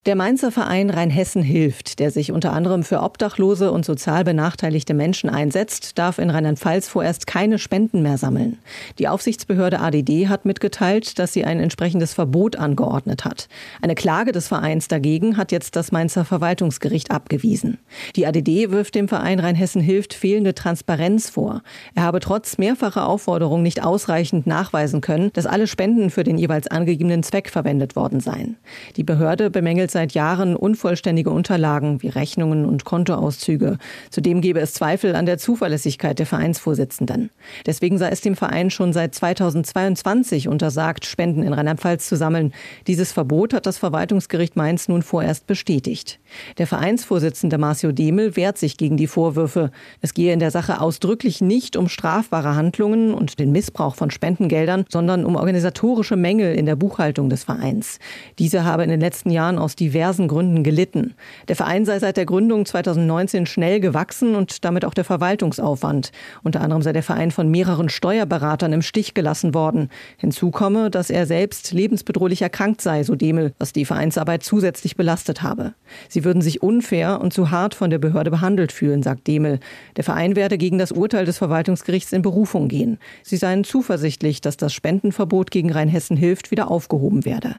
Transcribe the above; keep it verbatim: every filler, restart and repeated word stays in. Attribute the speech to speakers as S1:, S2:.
S1: Der Mainzer Verein Rheinhessen hilft, der sich unter anderem für obdachlose und sozial benachteiligte Menschen einsetzt, darf in Rheinland-Pfalz vorerst keine Spenden mehr sammeln. Die Aufsichtsbehörde A D D hat mitgeteilt, dass sie ein entsprechendes Verbot angeordnet hat. Eine Klage des Vereins dagegen hat jetzt das Mainzer Verwaltungsgericht abgewiesen. Die A D D wirft dem Verein Rheinhessen hilft fehlende Transparenz vor. Er habe trotz mehrfacher Aufforderung nicht ausreichend nachweisen können, dass alle Spenden für den jeweils angegebenen Zweck verwendet worden seien. Die Behörde bemängelt seit Jahren unvollständige Unterlagen wie Rechnungen und Kontoauszüge. Zudem gebe es Zweifel an der Zuverlässigkeit der Vereinsvorsitzenden. Deswegen sei es dem Verein schon seit zweitausendzweiundzwanzig untersagt, Spenden in Rheinland-Pfalz zu sammeln. Dieses Verbot hat das Verwaltungsgericht Mainz nun vorerst bestätigt. Der Vereinsvorsitzende Marcio Demel wehrt sich gegen die Vorwürfe. Es gehe in der Sache ausdrücklich nicht um strafbare Handlungen und den Missbrauch von Spendengeldern, sondern um organisatorische Mängel in der Buchhaltung des Vereins. Diese habe in den letzten Jahren aus diversen Gründen gelitten. Der Verein sei seit der Gründung zweitausendneunzehn schnell gewachsen und damit auch der Verwaltungsaufwand. Unter anderem sei der Verein von mehreren Steuerberatern im Stich gelassen worden. Hinzu komme, dass er selbst lebensbedrohlich erkrankt sei, so Demel, was die Vereinsarbeit zusätzlich belastet habe. Sie würden sich unfair und zu hart von der Behörde behandelt fühlen, sagt Demel. Der Verein werde gegen das Urteil des Verwaltungsgerichts in Berufung gehen. Sie seien zuversichtlich, dass das Spendenverbot gegen Rheinhessen hilft wieder aufgehoben werde.